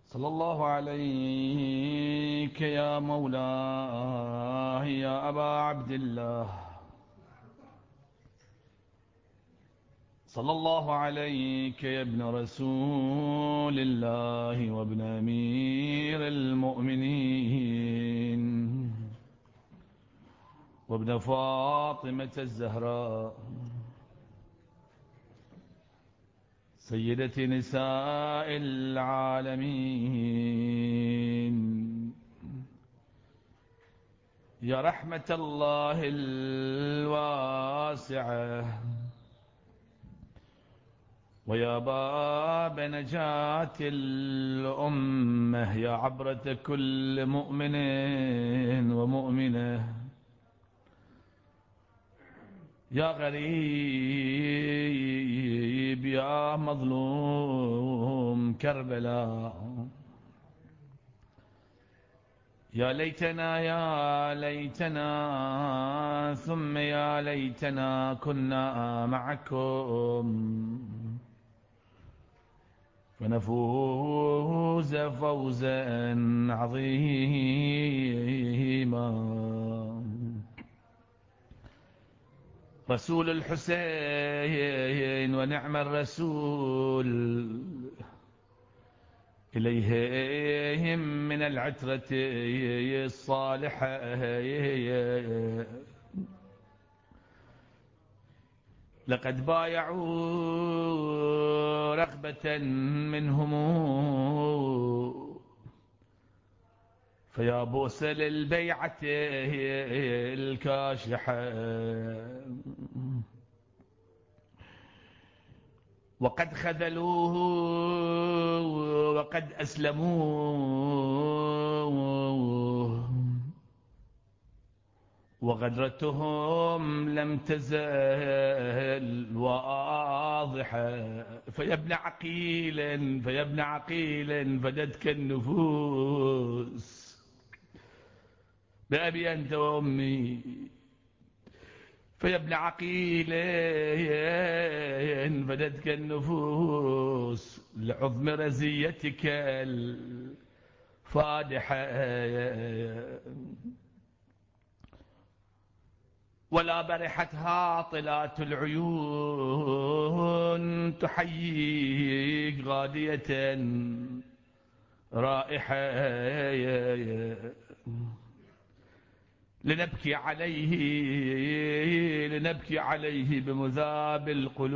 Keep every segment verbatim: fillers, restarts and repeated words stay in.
صلى الله عليك يا مولاه يا أبا عبد الله، صلى الله عليك يا ابن رسول الله وابن أمير المؤمنين وابن فاطمة الزهراء سيدة نساء العالمين، يا رحمة الله الواسعة ويا باب نجاة الأمة، يا عبرة كل مؤمن ومؤمنة، يا غريب يا مظلوم كربلاء، يا ليتنا يا ليتنا ثم يا ليتنا كنا معكم فنفوز فوزا عظيما. رسول الحسين ونعم الرسول، إليهم من العترة الصالحة لقد بايعوا رغبة منهم، فيا بوس للبيعة الكاشحة، وقد خذلوه وقد أسلموه، وغدرتهم لم تزل واضحة. فيا ابن عقيل فيا ابن عقيل فدتك النفوس بأبي أنت وأمي، فيا ابن عقيل فدتك النفوس لعظم رزيتك الفادحة، ولا برحت هاطلات العيون تحييك غادية رائحة، لنبكي عليه لنبكي عليه بمذاب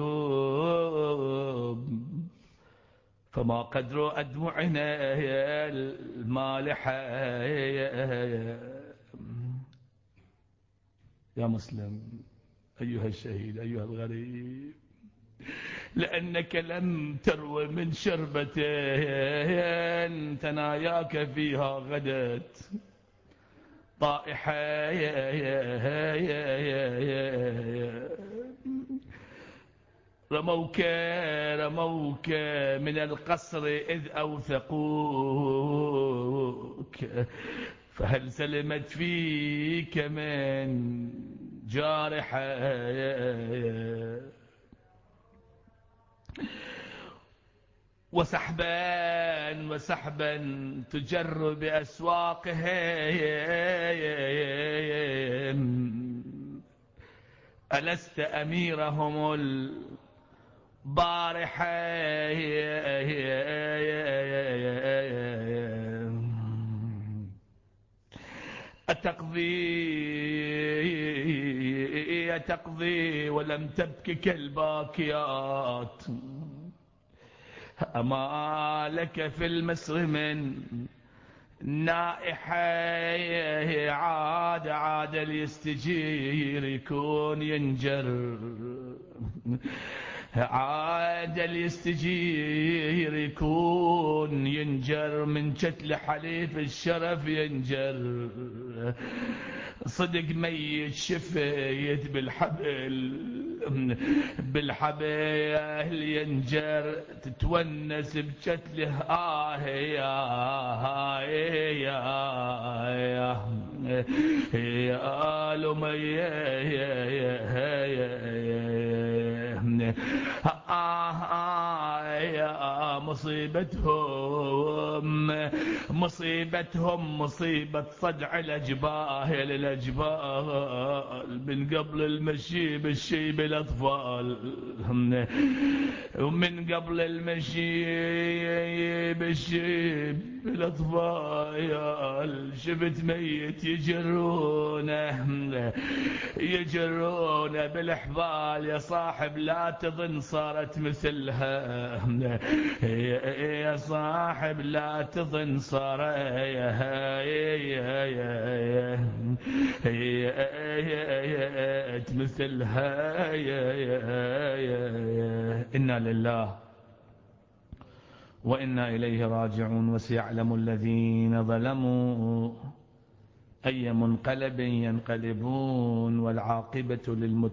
القلوب، فما قدر أدمعنا المالحة. يا مسلم أيها الشهيد أيها الغريب، لأنك لم تروى من شربة تناياك فيها غدت طائحة، رموك رموك من القصر إذ أوثقوك، فهل سلمت فيك من جارحة، وسحبا وسحبا تجر بأسواقهم، ألست أميرهم البارحة، أتقضي أتقضي ولم تبكك الباكيات، أما لك في المصر من نائحة، عاد عاد ليستجير يكون ينجر، عاد ليستجير يكون ينجر، من كتل حليف الشرف ينجر، صدق ميت شفيت بالحبل بالحبل ينجر، تتونس بكتله آه يا يا يا يا لمية يا يا آه آه يا مصيبتهم مصيبتهم مصيبة صدع الأجبال الأجبال من قبل المشي بالشي بالأطفال، ومن قبل المشي بالشي بالأطفال شفت ميت يجرونه يجرونه بالحبال يا صاحب لا تظن صارت مثلها، يا صاحب لا تظن صارت مثلها. إنا لله وإنا إليه راجعون. وسيعلم الذين ظلموا أي منقلب ينقلبون والعاقبة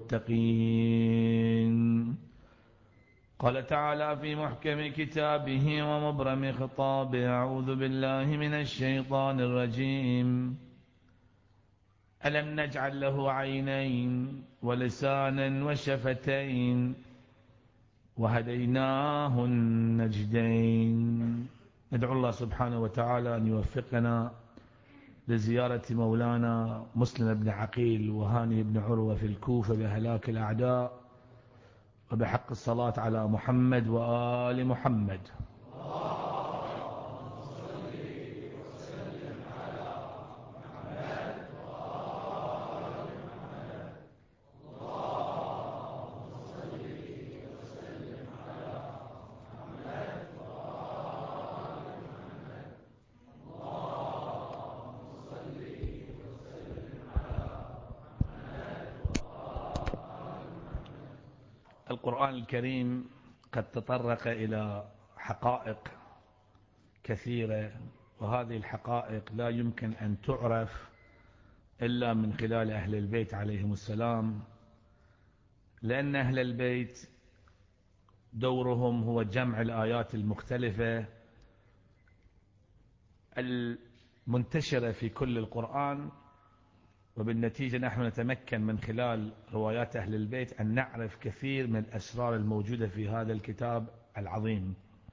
للمتقين. قال تعالى في محكم كتابه ومبرم خطابه: أعوذ بالله من الشيطان الرجيم. ألم نجعل له عينين ولسانا وشفتين وهديناه النجدين. ندعو الله سبحانه وتعالى أن يوفقنا لزيارة مولانا مسلم بن عقيل وهاني بن عروة في الكوفة بهلاك الأعداء، وبحق الصلاة على محمد وآل محمد. القرآن الكريم قد تطرق إلى حقائق كثيرة، وهذه الحقائق لا يمكن أن تعرف إلا من خلال أهل البيت عليهم السلام، لأن أهل البيت دورهم هو جمع الآيات المختلفة المنتشرة في كل القرآن، وبالنتيجة نحن نتمكن من خلال روايات أهل البيت أن نعرف كثير من الأسرار الموجودة في هذا الكتاب العظيم.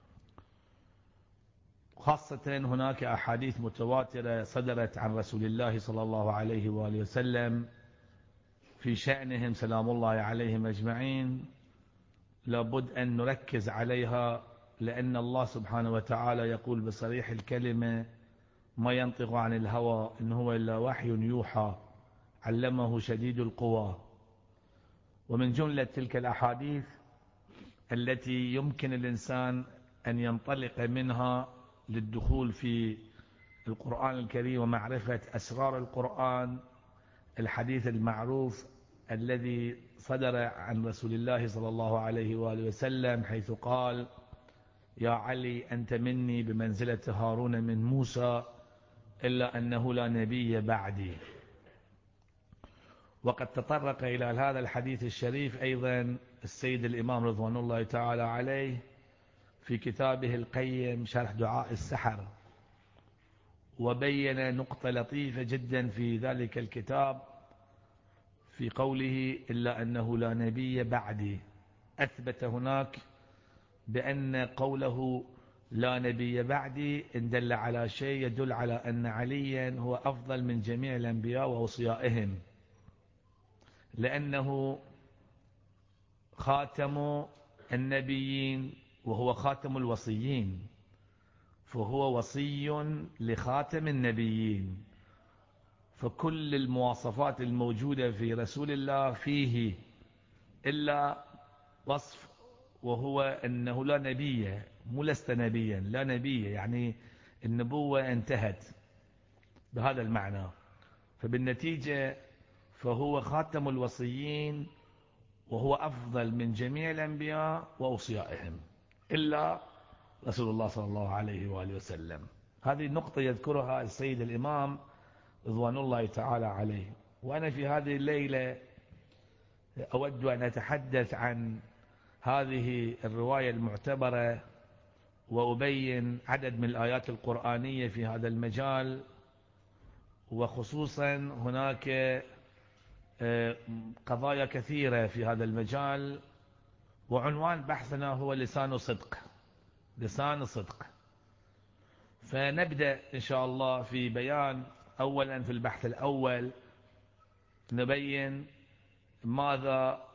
خاصة هناك أحاديث متواترة صدرت عن رسول الله صلى الله عليه وآله وسلم في شأنهم سلام الله عليهم أجمعين، لابد أن نركز عليها، لأن الله سبحانه وتعالى يقول بصريح الكلمة: ما ينطق عن الهوى إن هو إلا وحي يوحى علمه شديد القوى. ومن جملة تلك الأحاديث التي يمكن الإنسان أن ينطلق منها للدخول في القرآن الكريم ومعرفة أسرار القرآن، الحديث المعروف الذي صدر عن رسول الله صلى الله عليه وآله وسلم حيث قال: يا علي أنت مني بمنزلة هارون من موسى إلا أنه لا نبي بعدي. وقد تطرق إلى هذا الحديث الشريف أيضا السيد الإمام رضوان الله تعالى عليه في كتابه القيم شرح دعاء السحر، وبين نقطة لطيفة جدا في ذلك الكتاب في قوله: إلا أنه لا نبي بعدي. أثبت هناك بأن قوله لا نبي بعدي إن دل على شيء يدل على أن عليا هو أفضل من جميع الأنبياء وأوصيائهم، لأنه خاتم النبيين وهو خاتم الوصيين، فهو وصي لخاتم النبيين، فكل المواصفات الموجودة في رسول الله فيه إلا وصف، وهو أنه لا نبي، مو لست نبيا، لا نبي يعني النبوة انتهت بهذا المعنى. فبالنتيجة فهو خاتم الوصيين وهو أفضل من جميع الأنبياء وأوصيائهم إلا رسول الله صلى الله عليه وآله وسلم. هذه النقطة يذكرها السيد الإمام رضوان الله تعالى عليه. وأنا في هذه الليلة أود أن أتحدث عن هذه الرواية المعتبرة، وأبين عدد من الآيات القرآنية في هذا المجال، وخصوصا هناك قضايا كثيرة في هذا المجال، وعنوان بحثنا هو لسان صدق. لسان صدق. فنبدأ إن شاء الله في بيان أولا في البحث الأول نبين ماذا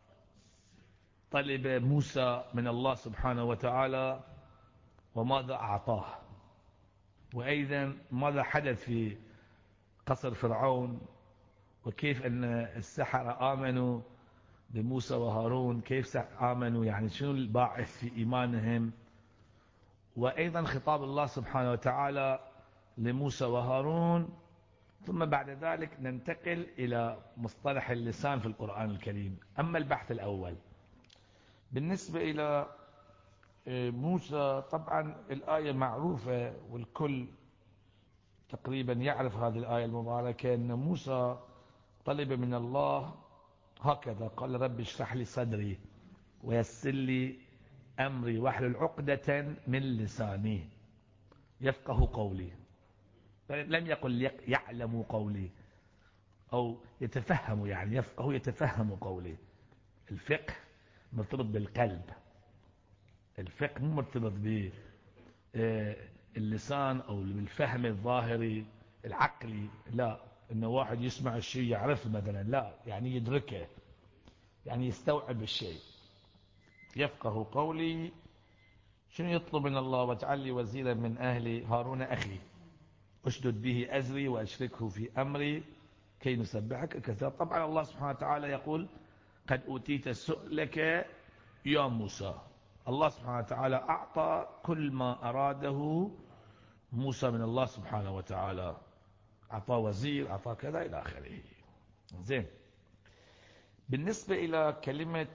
طلب موسى من الله سبحانه وتعالى وماذا أعطاه، وأيضا ماذا حدث في قصر فرعون، وكيف أن السحرة آمنوا بموسى وهارون، كيف آمنوا، يعني شنو الباعث في إيمانهم، وأيضا خطاب الله سبحانه وتعالى لموسى وهارون. ثم بعد ذلك ننتقل إلى مصطلح اللسان في القرآن الكريم. أما البحث الأول بالنسبة إلى موسى، طبعا الآية معروفة والكل تقريبا يعرف هذه الآية المباركة، أن موسى طلب من الله هكذا، قال رب اشرح لي صدري ويسر لي أمري واحلل عقدة من لساني يفقه قولي. لم يقل يعلم قولي أو يتفهم، يعني يفقه يتفهم قولي. الفقه مرتبط بالقلب، الفقه مو مرتبط باللسان أو بالفهم الظاهري العقلي، لا، إنه واحد يسمع الشيء يعرف مثلا، لا، يعني يدركه، يعني يستوعب الشيء. يفقه قولي. شنو يطلب من الله؟ واجعل لي وزيرا من أهلي هارون أخي أشدد به أزري وأشركه في أمري كي نسبحك كثيرا. طبعا الله سبحانه وتعالى يقول قد أوتيت سؤلك يا موسى. الله سبحانه وتعالى أعطى كل ما أراده موسى من الله سبحانه وتعالى، أعطى وزير، أعطى كذا إلى آخره. زين، بالنسبة إلى كلمة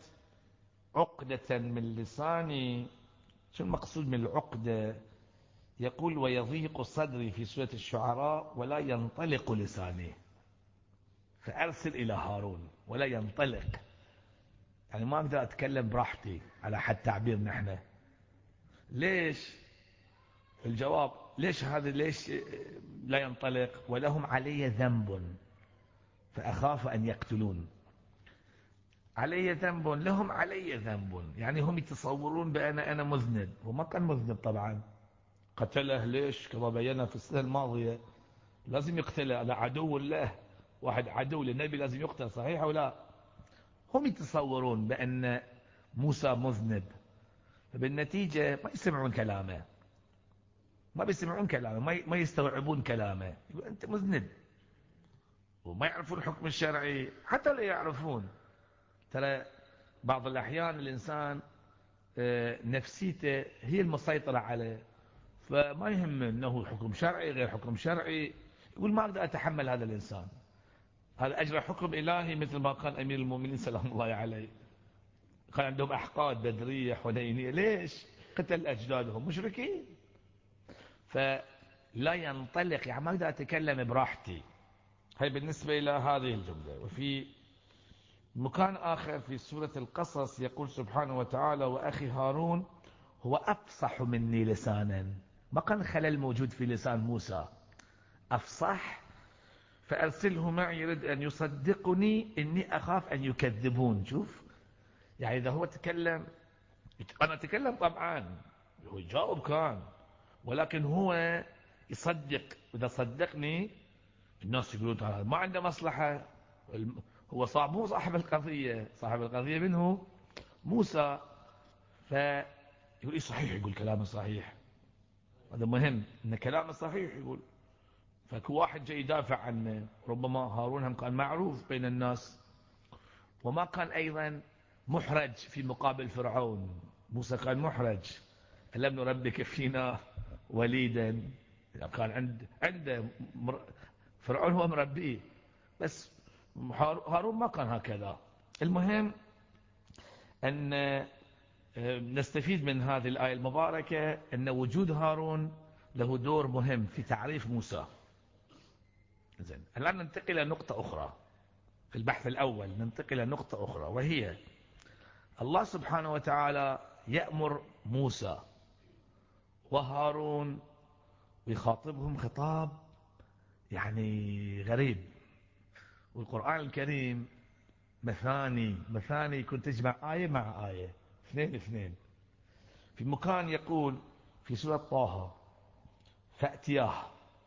عقدة من لساني، شو المقصود من العقدة؟ يقول ويضيق صدري في سورة الشعراء ولا ينطلق لساني، فأرسل إلى هارون ولا ينطلق، يعني ما أقدر أتكلم براحتي على حد تعبير نحن. ليش؟ الجواب ليش هذا، ليش لا ينطلق؟ ولهم علي ذنب فأخاف أن يقتلون. علي ذنب، لهم علي ذنب، يعني هم يتصورون بأن أنا مذنب، وما كان مذنب طبعا. قتله ليش؟ كما بينا في السنة الماضية لازم يقتله، هذا عدو الله، واحد عدو للنبي لازم يقتل، صحيح أو لا؟ هم يتصورون بأن موسى مذنب، فبالنتيجة ما يسمعون كلامه، ما بيسمعون كلامه، ما يستوعبون كلامه، يقول أنت مذنب، وما يعرفون الحكم الشرعي. حتى لا يعرفون، ترى بعض الأحيان الإنسان نفسيته هي المسيطرة عليه، فما يهم أنه حكم شرعي غير حكم شرعي، يقول ما أقدر أتحمل هذا الإنسان، هذا أجرى حكم إلهي. مثل ما قال أمير المؤمنين سلام الله عليه، كان عندهم أحقاد بدرية حنينية، ليش؟ قتل أجدادهم مشركين، فلا ينطلق، يعني ما أقدر أتكلم براحتي. هاي بالنسبة إلى هذه الجملة. وفي مكان آخر في سورة القصص يقول سبحانه وتعالى وأخي هارون هو أفصح مني لسانا، ما كان خلل موجود في لسان موسى، أفصح، فأرسله معي يريد أن يصدقني إني أخاف أن يكذبون. شوف، يعني إذا هو تكلم أنا أتكلم طبعا، هو يجاوب كان، ولكن هو يصدق، إذا صدقني الناس يقولون هذا ما عنده مصلحة، هو صاحب، مو صاحب القضية، صاحب القضية منه موسى، فيقول إيه صحيح، يقول كلامه صحيح، هذا مهم إن كلامه صحيح يقول. فكو واحد جاي يدافع عنه، ربما هارون هم كان معروف بين الناس، وما كان أيضا محرج في مقابل فرعون. موسى كان محرج، ألم نربك فينا وليدا، كان عند عنده فرعون هو مربيه، بس هارون ما كان هكذا. المهم أن نستفيد من هذه الآية المباركة أن وجود هارون له دور مهم في تعريف موسى. زين، الآن ننتقل إلى نقطة أخرى في البحث الأول، ننتقل إلى نقطة أخرى، وهي الله سبحانه وتعالى يأمر موسى وهارون ويخاطبهم خطاب يعني غريب. والقرآن الكريم مثاني مثاني كنت تجمع آية مع آية، اثنين اثنين. في مكان يقول في سورة طه فأتياه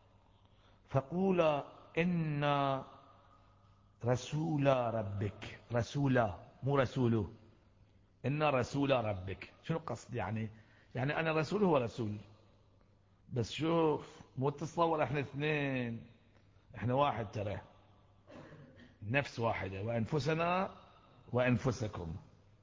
فقولا إنا رسولا ربك. رسولا مو رسوله، إنا رسولا ربك. شنو قصد يعني؟ يعني أنا رسول هو رسول، بس شوف مو تتصور احنا اثنين، احنا واحد ترى، نفس واحدة، وأنفسنا وأنفسكم.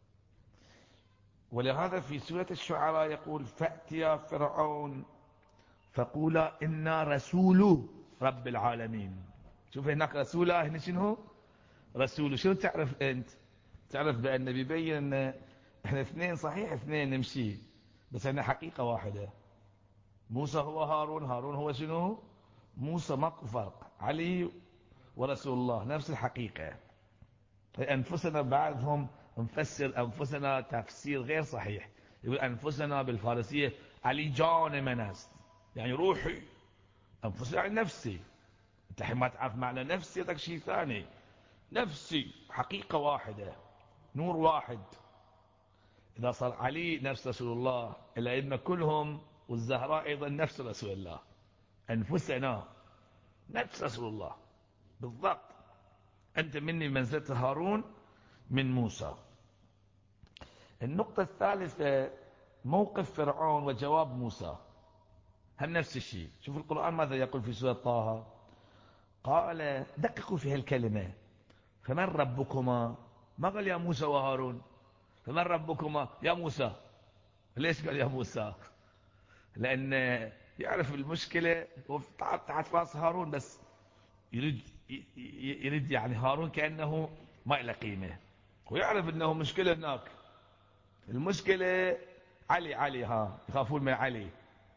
ولهذا في سورة الشعراء يقول فأتيا فرعون فقولا إنا رسول رب العالمين. شوف هناك رسولا، هنا شنو رسول. شنو تعرف أنت؟ تعرف بأن بيبين أن احنا اثنين، صحيح اثنين نمشي، بس احنا حقيقة واحدة. موسى هو هارون، هارون هو شنو موسى، ماكو فرق. علي ورسول الله نفس الحقيقة. أنفسنا بعضهم نفسر أنفسنا تفسير غير صحيح، يقول أنفسنا بالفارسية علي جان من است، يعني روحي. أنفسي يعني نفسي. أنت حين ما تعرف معنى نفسي هذاك شيء ثاني. نفسي حقيقة واحدة، نور واحد. إذا صار علي نفس رسول الله، الأئمة كلهم والزهراء أيضا نفس رسول الله. أنفسنا نفس رسول الله بالضبط. أنت مني منزلة هارون من موسى. النقطة الثالثة موقف فرعون وجواب موسى، هم نفس الشيء. شوف القرآن ماذا يقول في سورة طه. قال، دققوا في هالكلمة، فمن ربكما؟ ما قال يا موسى وهارون، فمن ربكما يا موسى. ليش قال يا موسى؟ لأن يعرف المشكلة تحت راس هارون، بس يريد يريد يعني هارون كأنه ما له قيمة، ويعرف أنه مشكلة هناك. المشكلة علي علي ها يخافون من علي،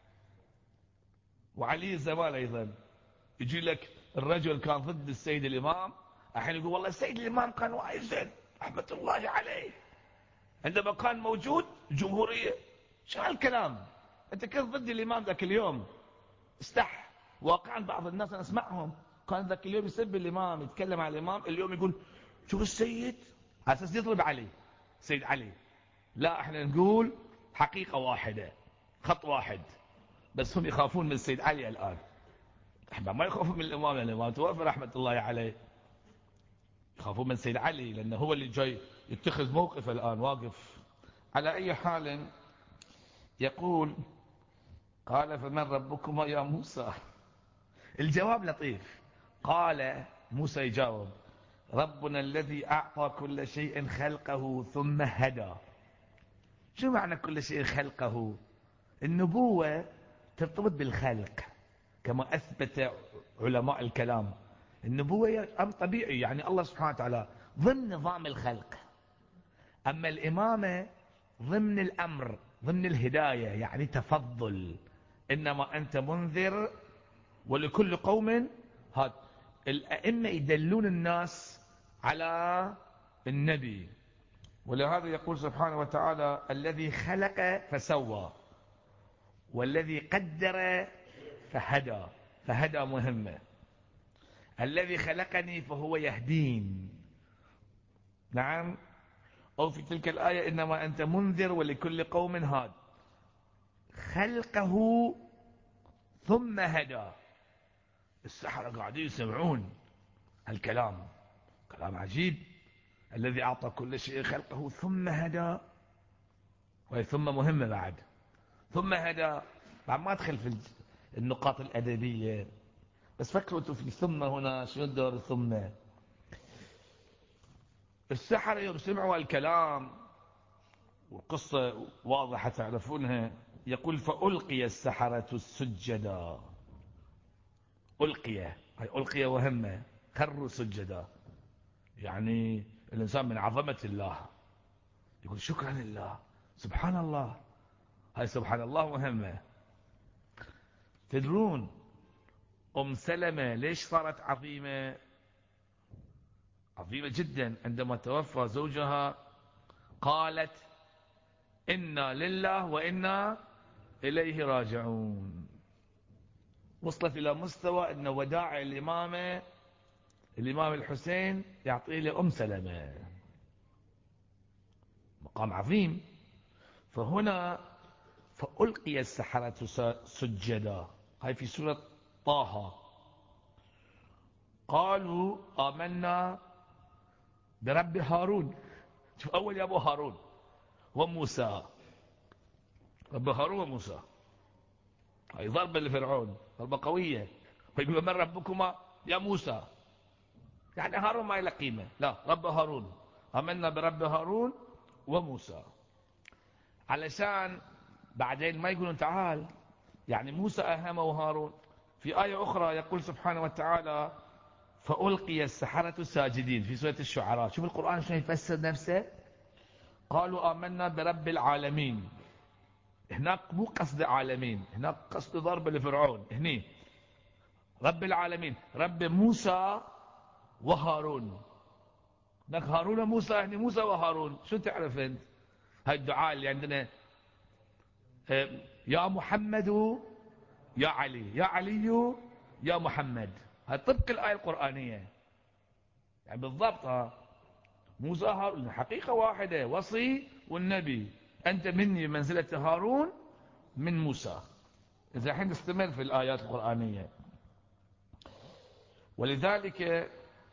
وعلي الزمان أيضا. يجي لك الرجل كان ضد السيد الإمام، الحين يقول والله السيد الإمام كان وايد زين رحمة الله عليه، عندما كان موجود جمهورية. شو هالكلام؟ أنت كيف ضد الإمام ذاك اليوم؟ استح. واقعا بعض الناس أنا أسمعهم كان ذاك اليوم يسب الإمام، يتكلم على الإمام، اليوم يقول شوف السيد، على أساس يطلب علي، سيد علي. لا، احنا نقول حقيقة واحدة، خط واحد، بس هم يخافون من السيد علي الآن. احنا ما يخافون من الإمام، لأن الإمام توفى رحمة الله عليه. يخافون من السيد علي لأنه هو اللي جاي يتخذ موقف الآن، واقف. على أي حال يقول قال فمن ربكما يا موسى. الجواب لطيف. قال موسى يجاوب ربنا الذي أعطى كل شيء خلقه ثم هدى. شو معنى كل شيء خلقه؟ النبوة ترتبط بالخلق كما أثبت علماء الكلام. النبوة أمر طبيعي، يعني الله سبحانه وتعالى ضمن نظام الخلق. أما الإمامة ضمن الأمر، ضمن الهداية، يعني تفضل. إنما أنت منذر ولكل قوم هاد. الأئمة يدلون الناس على النبي. ولهذا يقول سبحانه وتعالى الذي خلق فسوى والذي قدر فهدى. فهدى مهمة. الذي خلقني فهو يهدين. نعم. أو في تلك الآية إنما أنت منذر ولكل قوم هاد. خلقه ثم هدى. السحرة قاعدين يسمعون الكلام، كلام عجيب. الذي أعطى كل شيء خلقه ثم هدى، وهي ثم مهمة بعد. ثم هدى بعد ما أدخل في النقاط الأدبية، بس فكروا في ثم هنا شنو الدور ثم. السحرة يوم سمعوا الكلام والقصة واضحة تعرفونها، يقول فألقي السحرة السجدا. ألقي، هي ألقي وهمة، خروا سجدا. يعني الإنسان من عظمة الله يقول شكرا لله، سبحان الله. هاي سبحان الله مهمة. تدرون أم سلمة ليش صارت عظيمة؟ عظيمة جدا. عندما توفى زوجها قالت إنا لله وإنا إليه راجعون. وصلت إلى مستوى أن وداع الإمامة الإمام الحسين يعطيه لأم سلمة، مقام عظيم. فهنا فألقي السحرة سجدا. هاي في سورة طه. قالوا آمنا برب هارون. شوف أول يا أبو هارون وموسى، رب هارون وموسى، هاي ضربة لفرعون، ضربة قوية. فيقول من ربكما يا موسى، يعني هارون ما له قيمة، لا، رب هارون، آمنا برب هارون وموسى، علشان بعدين ما يقولون تعال يعني موسى أهم وهارون. في آية أخرى يقول سبحانه وتعالى فألقي السحرة ساجدين في سورة الشعراء. شوف القرآن شلون يفسر نفسه. قالوا آمنا برب العالمين، هناك مو قصد عالمين، هناك قصد ضرب لفرعون. هني رب العالمين، رب موسى وهارون. هناك هارون وموسى، هني موسى وهارون. شو تعرف انت هاي الدعاء اللي عندنا؟ يا محمد يا علي، يا علي يا محمد، هاي طبق الآية القرآنية يعني بالضبط. ها موسى هارون حقيقة واحدة، وصي والنبي، أنت مني منزلة هارون من موسى. إذا الحين نستمر في الآيات القرآنية. ولذلك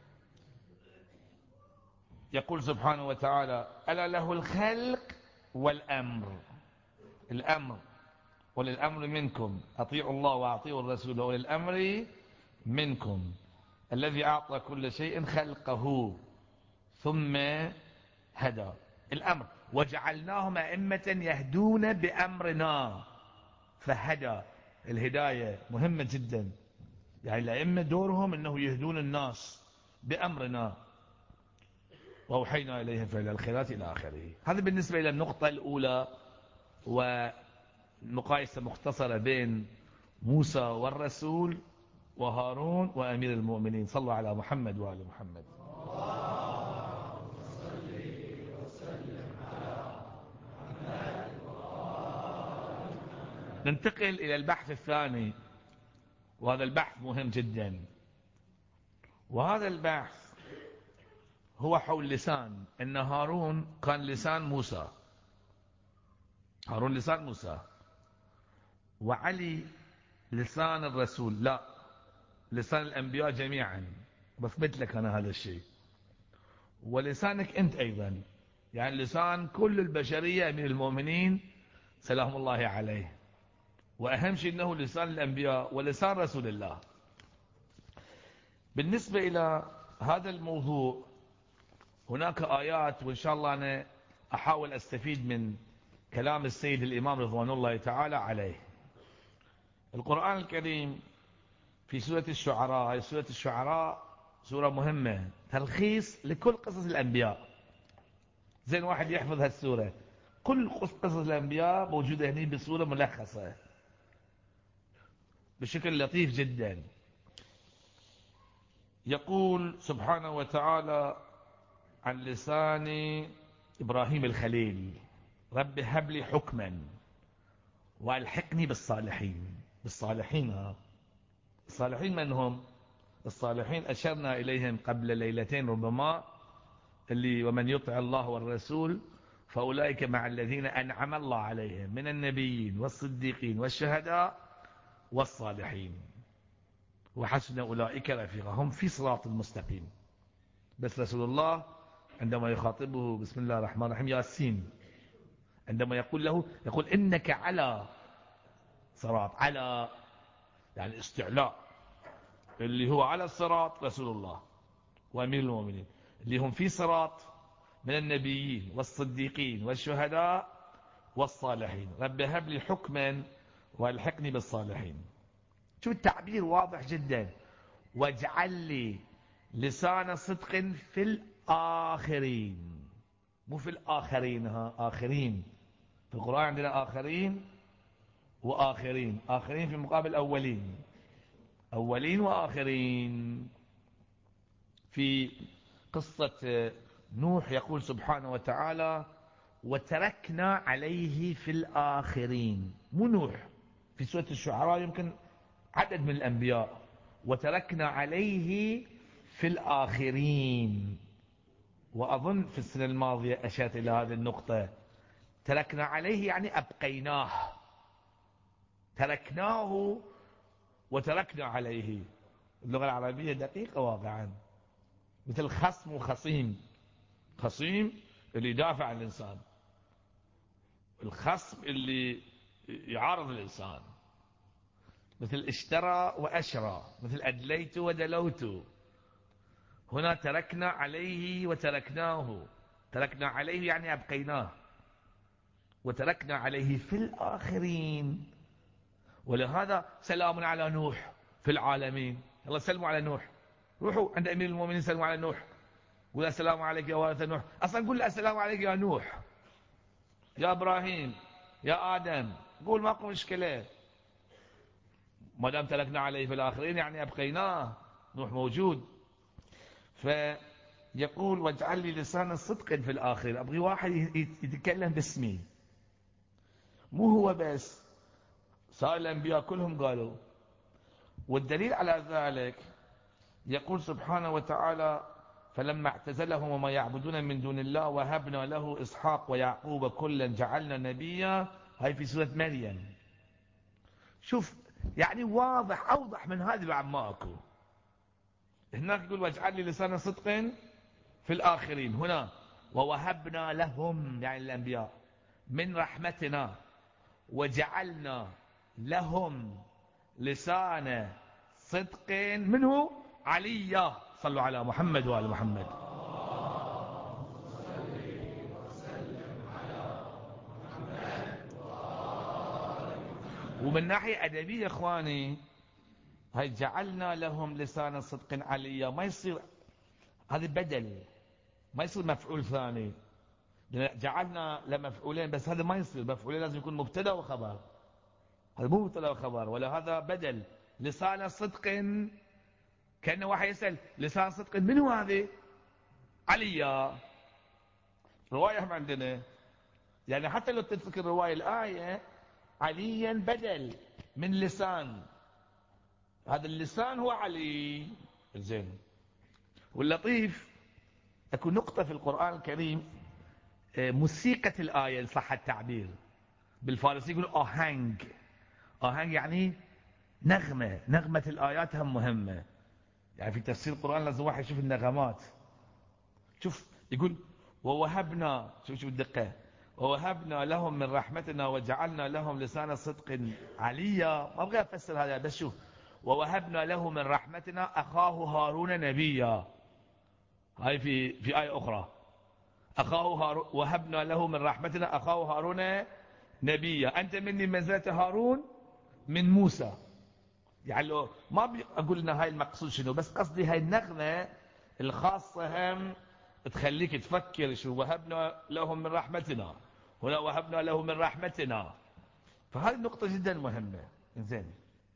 يقول سبحانه وتعالى ألا له الخلق والأمر. الأمر وللأمر منكم، أطيعوا الله وأطيعوا الرسول وللأمر منكم الذي أعطى كل شيء خلقه ثم هدى. الأمر وجعلناهم أئمة يهدون بأمرنا فهدى. الهداية مهمة جدا، يعني الأئمة دورهم أنه يهدون الناس بأمرنا وأوحينا إليهم فعل الخيرات إلى آخره. هذا بالنسبة إلى النقطة الأولى، ومقايسة مختصرة بين موسى والرسول وهارون وأمير المؤمنين. صلوا على محمد وآل محمد. ننتقل إلى البحث الثاني، وهذا البحث مهم جدا. وهذا البحث هو حول لسان، إن هارون كان لسان موسى، هارون لسان موسى، وعلي لسان الرسول، لا، لسان الأنبياء جميعا. بثبت لك أنا هذا الشيء. ولسانك أنت أيضا، يعني لسان كل البشرية من المؤمنين سلام الله عليه. وأهم شيء أنه لسان الأنبياء ولسان رسول الله. بالنسبة إلى هذا الموضوع هناك آيات، وإن شاء الله أنا أحاول أستفيد من كلام السيد الإمام رضوان الله تعالى عليه. القرآن الكريم في سورة الشعراء، هي سورة الشعراء سورة مهمة، تلخيص لكل قصص الأنبياء. زين واحد يحفظ هالسورة، كل قصص الأنبياء موجودة هنا بصورة ملخصة بشكل لطيف جدا. يقول سبحانه وتعالى عن لسان إبراهيم الخليل رب هب لي حكما والحقني بالصالحين. بالصالحين، ها الصالحين من هم؟ الصالحين أشرنا إليهم قبل ليلتين ربما، اللي ومن يطع الله والرسول فأولئك مع الذين أنعم الله عليهم من النبيين والصديقين والشهداء والصالحين وحسن أولئك رفيقا، هم في صراط المستقيم. بس رسول الله عندما يخاطبه بسم الله الرحمن الرحيم ياسين، عندما يقول له يقول إنك على صراط، على يعني استعلاء، اللي هو على الصراط رسول الله وأمير المؤمنين، اللي هم في صراط من النبيين والصديقين والشهداء والصالحين. رب هب لي حكما والحقني بالصالحين. شو التعبير واضح جدا. واجعل لي لسان صدق في الآخرين، مو في الآخرين، ها آخرين. في القرآن عندنا آخرين وآخرين، آخرين في مقابل أولين، أولين وآخرين. في قصة نوح يقول سبحانه وتعالى وتركنا عليه في الآخرين، مو نوح. في سورة الشعراء يمكن عدد من الأنبياء، وتركنا عليه في الآخرين. وأظن في السنة الماضية أشرت إلى هذه النقطة. تركنا عليه يعني أبقيناه، تركناه وتركنا عليه. اللغة العربية دقيقة واقعا، مثل خصم وخصيم. خصيم اللي يدافع عن الإنسان، الخصم اللي يعارض الإنسان. مثل اشترى وأشرى، مثل أدليت ودلوت. هنا تركنا عليه وتركناه. تركنا عليه يعني أبقيناه، وتركنا عليه في الآخرين. ولهذا سلام على نوح في العالمين. الله سلموا على نوح، روحوا عند أمير المؤمنين سلموا على نوح، قول السلام عليك يا وارث نوح. أصلا قول السلام عليك يا نوح، يا إبراهيم، يا آدم، قول ماكو مشكلة. ما دام تركنا عليه في الآخرين يعني أبقيناه، نوح موجود. فيقول واجعل لي لسان صدق في الآخر. أبغي واحد يتكلم باسمي، مو هو بس، سائر الأنبياء كلهم قالوا. والدليل على ذلك يقول سبحانه وتعالى فلما اعتزلهم وما يعبدون من دون الله وهبنا له إسحاق ويعقوب كلا جعلنا نبيا. هاي في سورة مريم. شوف يعني واضح أوضح من هذه بعد ما أكو. هناك يقول واجعل لي لسان صدق في الآخرين، هنا ووهبنا لهم يعني الأنبياء من رحمتنا وجعلنا لهم لسان صدق منه عليا. صلوا على محمد وآل محمد. ومن ناحية أدبية إخواني، هاي جعلنا لهم لسان صدق عليا ما يصير، هذا بدل، ما يصير مفعول ثاني. جعلنا لمفعولين بس هذا ما يصير، مفعولين لازم يكون مبتدا وخبر، هذا مو مبتدا وخبر، ولا هذا بدل. لسان صدق، كأنه واحد يسأل لسان صدق من هو هذه؟ عليا. رواية هم عندنا يعني حتى لو تذكر رواية الآية عليا بدل من لسان، هذا اللسان هو علي. زين. واللطيف اكو نقطة في القرآن الكريم، موسيقى الآية صح التعبير، بالفارسي يقول آهنج. آهنج يعني نغمة، نغمة الآيات هم مهمة. يعني في تفسير القرآن لازم واحد يشوف النغمات. شوف يقول ووهبنا، شوف شوف الدقة، ووهبنا لهم من رحمتنا وجعلنا لهم لسان صدق عليا. ما ابغى افسر هذا بس شوف، ووهبنا له من رحمتنا اخاه هارون نبيا. هاي في في آية أخرى أخاه هارون، وهبنا له من رحمتنا أخاه هارون نبيا. أنت مني منزلة هارون من موسى. يعني لو ما أقول إن هاي المقصود شنو، بس قصدي هاي النغمة الخاصة هم تخليك تفكر شو وهبنا لهم من رحمتنا، هنا وهبنا له من رحمتنا. فهذه النقطة جدا مهمة. زين.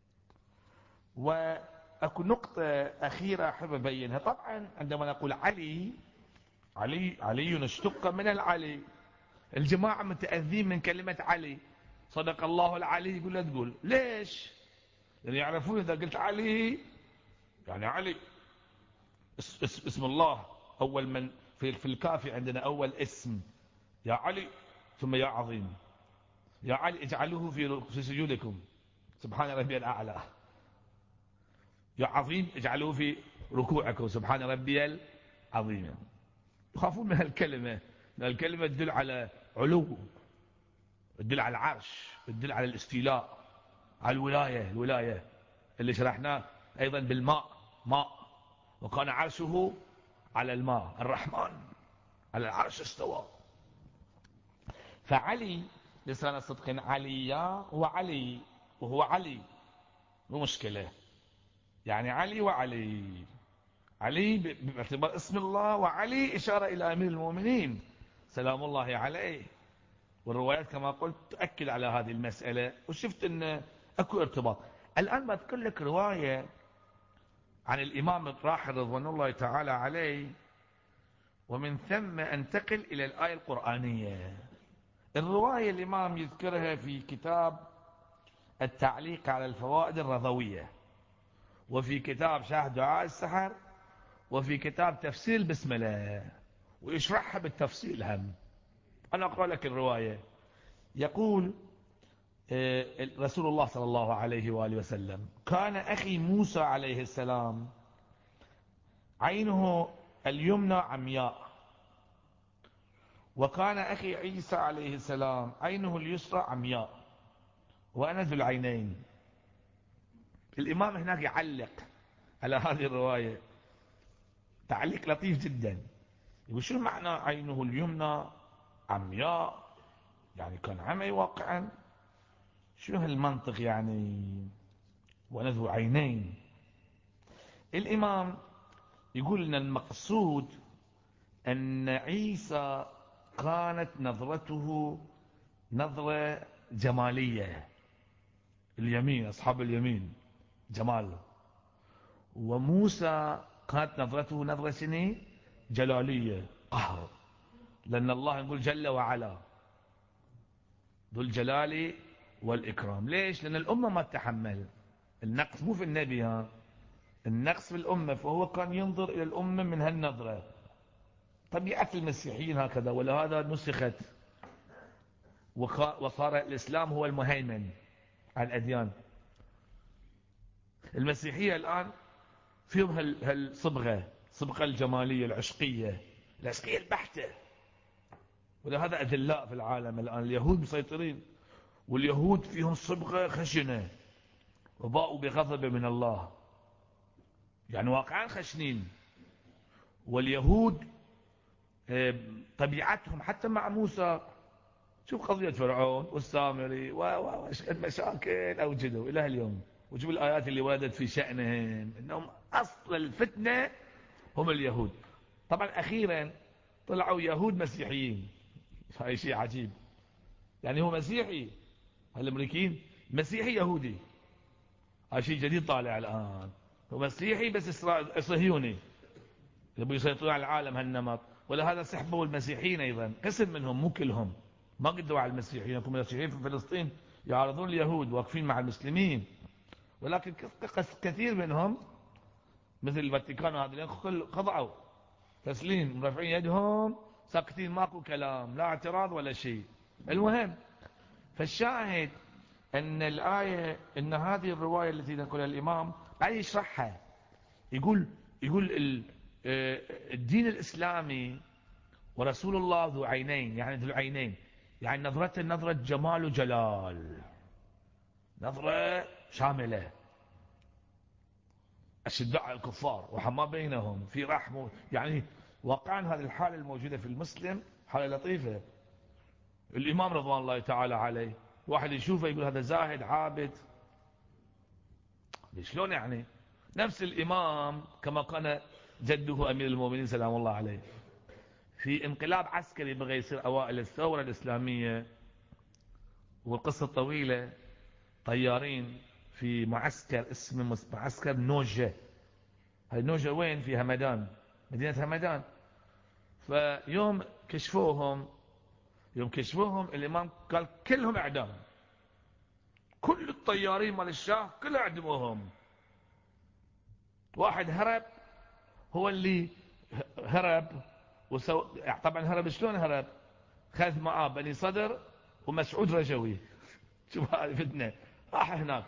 وأكو نقطة أخيرة أحب أبينها. طبعا عندما نقول علي، علي علي اشتق من العلي. الجماعة متأذين من كلمة علي. صدق الله العلي، يقول لا تقول ليش؟ لأن يعرفون إذا قلت علي يعني علي اسم الله أول من في في الكافي عندنا أول اسم يا علي ثم يا عظيم. يا علي اجعلوه في في سجودكم سبحان ربي الأعلى. يا عظيم اجعلوه في ركوعكم سبحان ربي العظيم. يخافون من هالكلمة، لأن الكلمة تدل على علو، تدل على العرش، تدل على الاستيلاء، على الولاية. الولاية اللي شرحناه أيضا بالماء، ماء وكان عرشه على الماء. الرحمن على العرش استوى. فعلي لسان صدق عليا وعلي، وهو علي مو مشكلة. يعني علي وعلي، علي باعتبار اسم الله، وعلي إشارة إلى أمير المؤمنين سلام الله عليه. والروايات كما قلت تؤكد على هذه المسألة، وشفت أن أكو ارتباط. الآن بذكر لك رواية عن الإمام الراحل رضوان الله تعالى عليه، ومن ثم أنتقل إلى الآية القرآنية. الرواية الإمام يذكرها في كتاب التعليق على الفوائد الرضوية، وفي كتاب شاهد دعاء السحر، وفي كتاب تفسير البسملة، ويشرحها بالتفصيل هم. أنا أقرأ لك الرواية. يقول رسول الله صلى الله عليه وآله وسلم: كان أخي موسى عليه السلام عينه اليمنى عمياء، وكان أخي عيسى عليه السلام عينه اليسرى عمياء، وأنا ذو العينين. الإمام هناك يعلق على هذه الرواية تعليق لطيف جدا، يقول: شو معنى عينه اليمنى عمياء؟ يعني كان عمي واقعا؟ شو هالمنطق يعني؟ وأنا ذو عينين. الإمام يقول أن المقصود أن عيسى كانت نظرته نظرة جمالية، اليمين، أصحاب اليمين جمال، وموسى كانت نظرته نظرة سنة جلالية، قهر، لأن الله يقول جل وعلا ذو الجلال والإكرام. ليش؟ لأن الأمة ما تتحمل النقص، مو في النبي، ها النقص في الأمة، فهو كان ينظر إلى الأمة من هالنظرة. طبيعة المسيحيين هكذا، ولهذا نسخت وصار الإسلام هو المهيمن على الأديان. المسيحية الآن فيهم هالصبغة، صبغة الجمالية العشقية، العشقية البحتة، ولهذا أذلاء في العالم الآن. اليهود مسيطرين، واليهود فيهم صبغة خشنة، وباءوا بغضب من الله، يعني واقعا خشنين. واليهود طبيعتهم حتى مع موسى، شوف قضية فرعون والسامري ومشاكل أوجدوا إلى اليوم، وشوف الآيات اللي وردت في شأنهم، إنهم أصل الفتنة هم اليهود. طبعا أخيرا طلعوا يهود مسيحيين، هاي شيء عجيب. يعني هو مسيحي، الأمريكيين مسيحي يهودي، هاي شيء جديد طالع الآن. هو مسيحي بس صهيوني، يبغوا يسيطرون على العالم هالنمط. ولهذا سحبوا المسيحيين أيضا، قسم منهم مو كلهم، ما قدروا على المسيحيين. يكون المسيحيين في فلسطين يعارضون اليهود، واقفين مع المسلمين، ولكن كثير منهم مثل الفاتيكان هذا خضعوا تسليم، مرفعين يدهم، ساكتين، ماكو كلام، لا اعتراض ولا شيء. المهم، فالشاهد أن الآية، أن هذه الرواية التي نقولها الإمام بعد يشرحها، يقول يقول الدين الإسلامي ورسول الله ذو عينين، يعني ذو عينين، يعني نظرته نظرة جمال وجلال، نظرة شاملة، أشداء على الكفار وحما بينهم في رحمة. يعني واقعا هذه الحالة الموجودة في المسلم حالة لطيفة. الإمام رضوان الله تعالى عليه، واحد يشوفه يقول هذا زاهد عابد، شلون يعني؟ نفس الإمام كما كان جده أمير المؤمنين سلام الله عليه في انقلاب عسكري بغى يصير أوائل الثورة الإسلامية، والقصة طويلة، طيارين في معسكر اسمه معسكر نوجة. هاي نوجة وين؟ في همدان، مدينة همدان. فيوم كشفوهم، يوم كشفوهم الإمام قال كلهم إعدام، كل الطيارين مال الشاه كلهم اعدموهم. واحد هرب، هو اللي هرب وسو... طبعا هرب شلون هرب؟ خذ معاه بني صدر ومسعود رجوي، شوف هذه فتنة، راح هناك.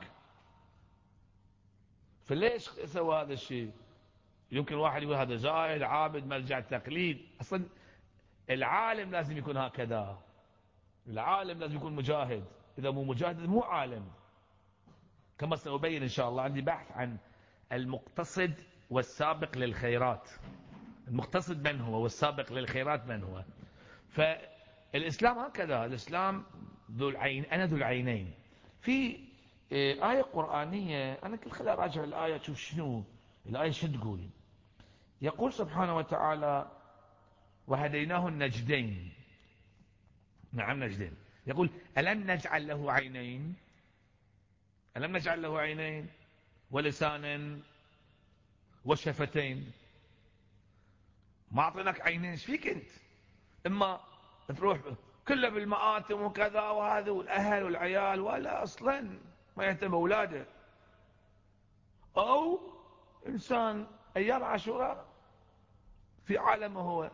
فليش سوى هذا الشيء؟ يمكن واحد يقول هذا زاهد عابد مرجع التقليد. اصلا العالم لازم يكون هكذا، العالم لازم يكون مجاهد، اذا مو مجاهد مو عالم. كما سأبين ان شاء الله، عندي بحث عن المقتصد والسابق للخيرات. المقتصد من هو والسابق للخيرات من هو؟ فالإسلام هكذا، الإسلام ذو العين، أنا ذو العينين. في آية قرآنية، أنا كل خلال أراجع الآية تشوف شنو الآية شو تقول. يقول سبحانه وتعالى: وهديناه النجدين. نعم نجدين. يقول: ألم نجعل له عينين؟ ألم نجعل له عينين ولسانا وشفتين؟ ما أعطيناك عينين، ايش فيك أنت؟ إما تروح كله بالمآتم وكذا وهذا، والأهل والعيال، ولا أصلا ما يهتم بأولاده. أو إنسان أيام عاشوراء في عالمه هو،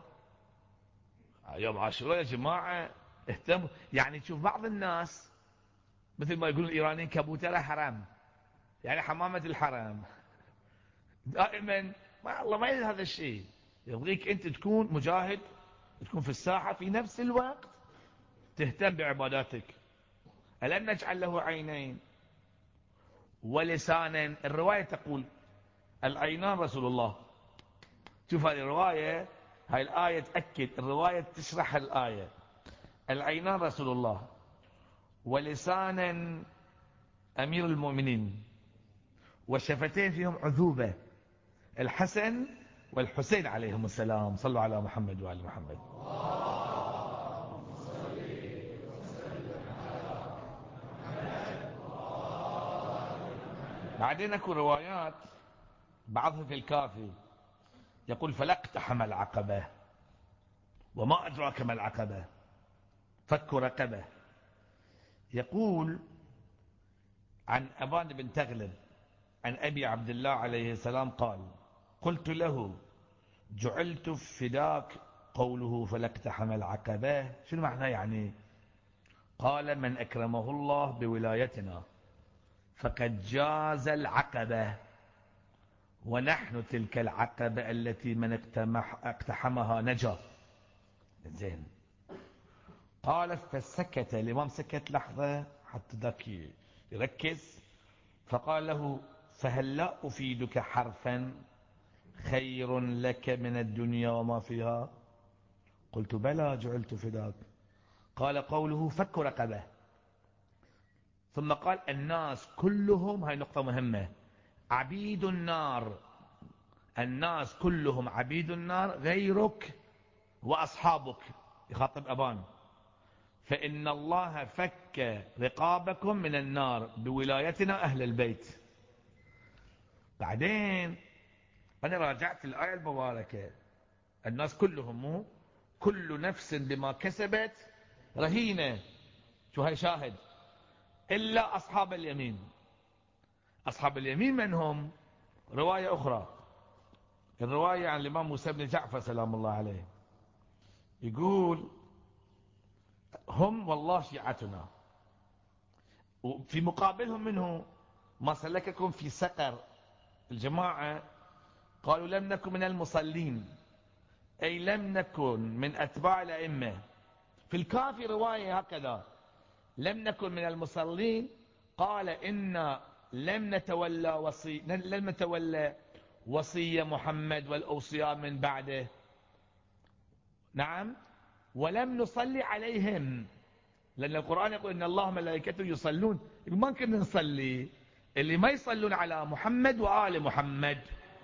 أيام عاشوراء يا جماعة اهتموا. يعني تشوف بعض الناس مثل ما يقولون الإيرانيين كبوترة حرام، يعني حمامة الحرام. دائما ما الله ما يريد هذا الشيء، يبغيك أنت تكون مجاهد، تكون في الساحة، في نفس الوقت تهتم بعباداتك. ألم نجعل له عينين ولسانا؟ الرواية تقول العينان رسول الله. شوف هذه الرواية، هاي الآية تأكد، الرواية تشرح الآية. العينان رسول الله، ولسانا أمير المؤمنين، والشفتين فيهم عذوبة الحسن والحسين عليهم السلام. صلوا على محمد وآل محمد. بعدين اكو روايات بعضها في الكافي يقول فلاقتحم العقبة. وما أدراك ما العقبة؟ فك رقبة. يقول عن أبان بن تغلب عن أبي عبد الله عليه السلام قال قلت له جعلت فداك قوله فلاقتحم العقبة، شنو معناه يعني؟ قال من أكرمه الله بولايتنا فقد جاز العقبة، ونحن تلك العقبة التي من اقتحمها نجا. زين. قال فسكت الإمام، سكت لحظة حتى ذاك يركز، فقال له فهل لا أفيدك حرفا خير لك من الدنيا وما فيها؟ قلت بلى جعلت فداك. قال قوله فك رقبة. ثم قال الناس كلهم، هاي نقطة مهمة، عبيد النار. الناس كلهم عبيد النار غيرك وأصحابك، يخاطب أبان. فإن الله فك رقابكم من النار بولايتنا أهل البيت. بعدين أنا راجعت الآية المباركة، الناس كلهم، مو كل نفس بما كسبت رهينة. شو هاي شاهد؟ إلا أصحاب اليمين. أصحاب اليمين من هم؟ رواية أخرى، الرواية عن الإمام موسى بن جعفر سلام الله عليه، يقول هم والله شيعتنا، وفي مقابلهم منه ما سلككم في سقر. الجماعة قالوا لم نكن من المصلين، أي لم نكن من أتباع الأئمة. في الكافي رواية هكذا، لم نكن من المصلين. قال إن لم نتولى وصي لم نتولى وصية محمد والأوصياء من بعده. نعم. ولم نصلي عليهم، لأن القرآن يقول إن الله ملائكته يصلون. ما كنا نصلي، اللي ما يصلون على محمد وآل محمد.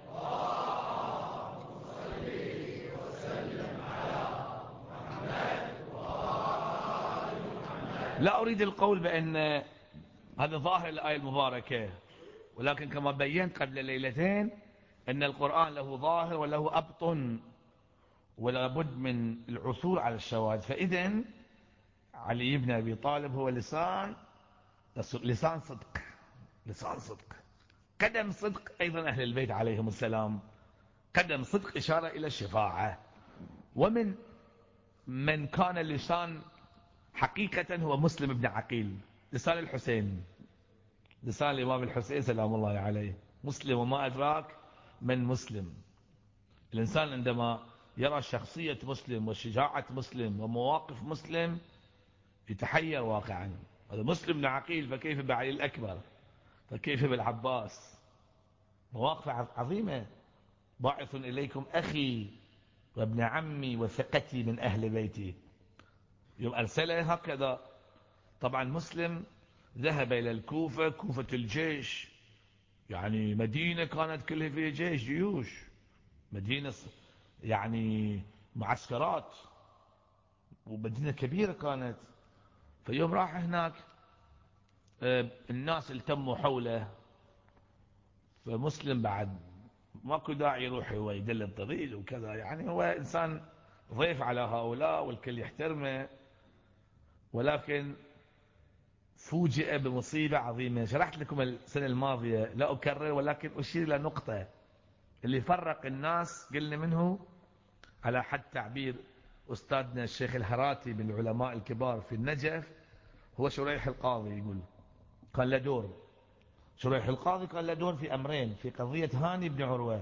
لا أريد القول بأن هذا ظاهر الآية المباركة، ولكن كما بينت قبل ليلتين أن القرآن له ظاهر وله أبطن، ولا بد من العثور على الشواهد. فإذا علي بن أبي طالب هو لسان لسان صدق، لسان صدق، قدم صدق أيضا أهل البيت عليهم السلام، قدم صدق إشارة إلى الشفاعة. ومن من كان لسان حقيقة هو مسلم بن عقيل، لسان الحسين، لسان الإمام الحسين سلام الله عليه. مسلم وما أدراك من مسلم. الإنسان عندما يرى شخصية مسلم وشجاعة مسلم ومواقف مسلم يتحير واقعا. هذا مسلم بن عقيل، فكيف بعلي الأكبر؟ فكيف بالعباس؟ مواقف عظيمة. باعث إليكم أخي وابن عمي وثقتي من أهل بيتي، يوم أرسله هكذا. طبعا مسلم ذهب إلى الكوفة، كوفة الجيش، يعني مدينة كانت كلها فيها جيش، جيوش، مدينة يعني معسكرات، ومدينة كبيرة كانت. فيوم راح هناك الناس التموا حوله، فمسلم بعد ماكو داعي يروح هو يدل الطريق وكذا، يعني هو إنسان ضيف على هؤلاء والكل يحترمه. ولكن فوجئ بمصيبة عظيمة شرحت لكم السنة الماضية، لا أكرر، ولكن أشير إلى نقطة. اللي فرق الناس قلنا منه على حد تعبير أستاذنا الشيخ الهراتي من العلماء الكبار في النجف هو شريح القاضي. يقول كان له دور. شريح القاضي كان له دور في أمرين، في قضية هاني بن عروة،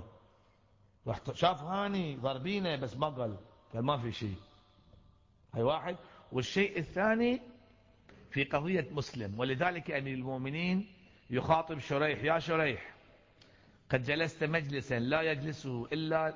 شاف هاني ضربينه بس ما قال، قال ما في شيء، هاي واحد. والشيء الثاني في قضية مسلم، ولذلك أمير المؤمنين يخاطب شريح: يا شريح، قد جلست مجلسا لا يجلسه إلا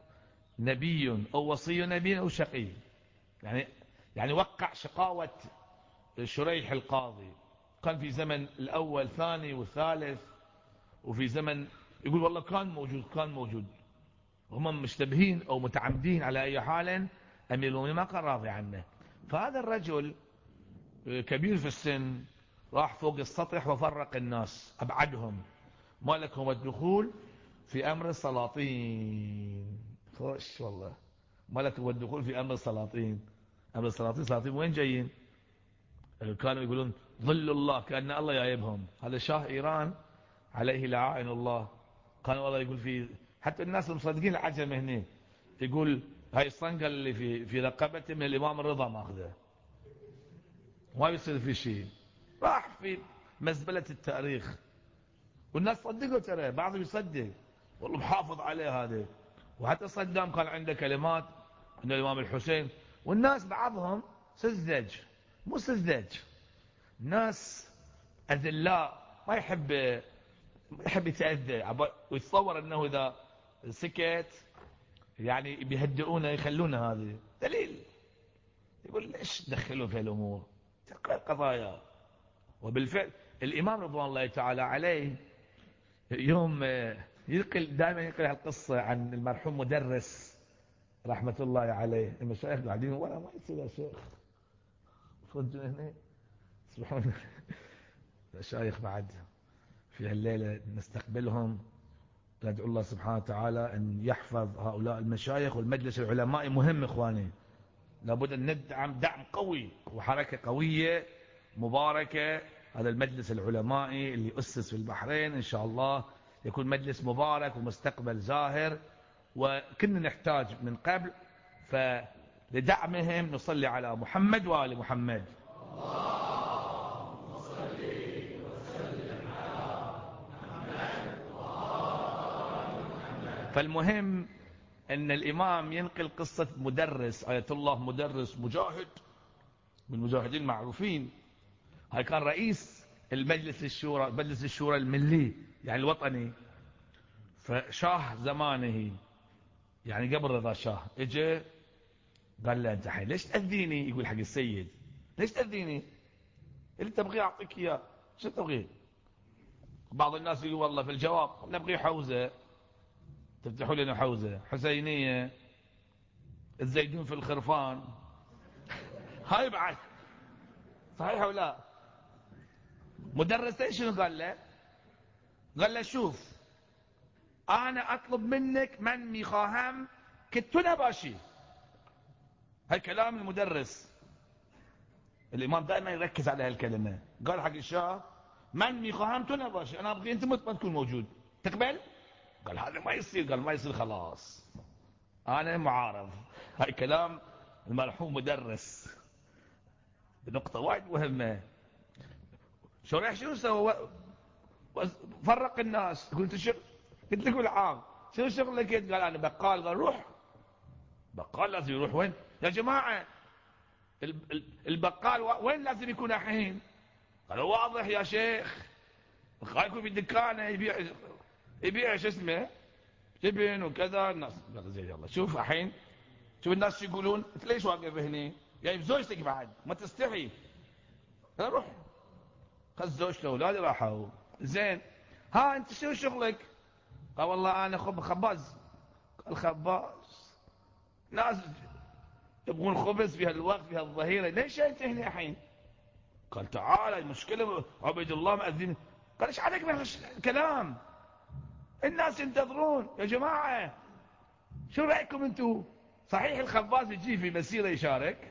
نبي أو وصي نبي أو شقي. يعني يعني وقع شقاوة شريح القاضي. كان في زمن الأول الثاني والثالث، وفي زمن يقول والله كان موجود كان موجود هم مشتبهين أو متعمدين. على أي حال أمير المؤمنين ما كان راضي عنه. فهذا الرجل كبير في السن راح فوق السطح وفرق الناس، أبعدهم: ما لكم الدخول في أمر السلاطين. خوش والله، ما لكم الدخول في أمر السلاطين. أمر السلاطين، سلاطين وين جايين؟ كانوا يقولون ظل الله، كأن الله جايبهم. هذا شاه إيران عليه لعائن الله. كان والله يقول في، حتى الناس المصدقين العجم هنا يقول هاي الصنقة اللي في في رقبته من الإمام الرضا ماخذه، ما يصير في شيء. راح في مزبلة التاريخ، والناس صدقوا، ترى بعضهم يصدق والله محافظ عليه هذا. وحتى صدام كان عنده كلمات عند الإمام الحسين، والناس بعضهم سذج، مو سذج، ناس أذلاء، ما يحب ما يحب يتأذى، ويتصور أنه إذا سكت يعني بيهدئونه يخلونه. هذه دليل. يقول ليش دخلوا في الأمور، تلقى القضايا. وبالفعل الإمام رضوان الله تعالى عليه يوم ينقل، دائما ينقل القصة عن المرحوم مدرس رحمة الله عليه. المشايخ قاعدين ولا ما يصير يا شيخ، صدق هنا سبحان الله. المشايخ بعد في هالليلة نستقبلهم، ندعو الله سبحانه وتعالى أن يحفظ هؤلاء المشايخ. والمجلس العلمائي مهم إخواني، لابد أن ندعم دعم قوي وحركة قوية مباركة. هذا المجلس العلمائي اللي أسس في البحرين إن شاء الله يكون مجلس مبارك ومستقبل زاهر، وكنا نحتاج من قبل. فلدعمهم نصلي على محمد وآل محمد. اللهم صل وسلم على محمد وآل محمد. فالمهم أن الإمام ينقل قصة مدرس، آية الله مدرس مجاهد من المجاهدين المعروفين. هاي كان رئيس المجلس الشورى، مجلس الشورى الملي يعني الوطني. فشاه زمانه يعني قبل رضا شاه اجى قال له انت حين ليش تأذيني؟ يقول حق السيد ليش تأذيني؟ اللي تبغيه اعطيك اياه، شو تبغيه؟ بعض الناس يقول والله في الجواب نبغي حوزة، تفتحوا لنا حوزة حسينية، الزيدون في الخرفان. هاي بعد صحيح ولا؟ مدرس ايش قال له؟ قال له شوف انا اطلب منك من ميخاهم كتنا باشي. هاي كلام المدرس. الامام دائما يركز على هالكلمه. قال حق الشاه من ميخاهم تنا باشي، انا ابغي انت ما تكون موجود، تقبل؟ قال هذا ما يصير. قال ما يصير خلاص انا معارض. هاي كلام المرحوم مدرس. نقطه وايد مهمه. شريح شو سوى؟ فرق الناس. قلت شو؟ قلت له العام شو شغلك؟ قال انا بقال. قال روح. بقال لازم يروح وين يا جماعه؟ البقال وين لازم يكون الحين؟ قالوا واضح يا شيخ، خايكم في دكانه يبيع يبيع شو اسمه جبن وكذا. الناس قال زين يلا شوف الحين شوف الناس شو يقولون. انت ليش واقف هنا؟ جايب زوجتك بعد ما تستحي. قال روح. خذ زوجته واولادي راحوا. زين ها انت شو شغلك؟ قال والله انا خب خباز. قال خباز؟ ناس يبغون خبز في هالوقت في هالظهيره، ليش انت هنا الحين؟ قال تعال المشكله عبيد الله مأذن. قال ايش عليك من الكلام؟ الناس ينتظرون يا جماعه. شو رايكم انتم؟ صحيح الخباز يجي في مسيره يشارك؟